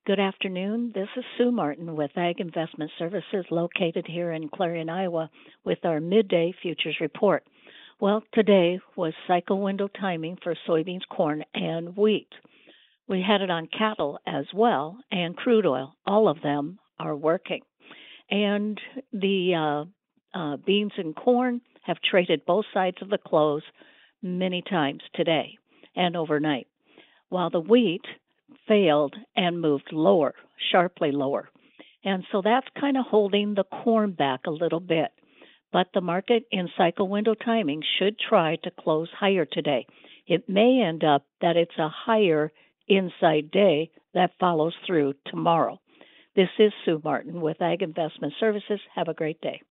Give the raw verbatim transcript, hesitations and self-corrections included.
Good afternoon. This is Sue Martin with Ag Investment Services located here in Clarion, Iowa with our midday futures report. Well, today was cycle window timing for soybeans, corn, and wheat. We had it on cattle as well and crude oil. All of them are working. And the uh, uh, beans and corn have traded both sides of the close many times today and overnight, while the wheat failed and moved lower, sharply lower. And so that's kind of holding the corn back a little bit. But the market in cycle window timing should try to close higher today. It may end up that it's a higher inside day that follows through tomorrow. This is Sue Martin with Ag Investment Services. Have a great day.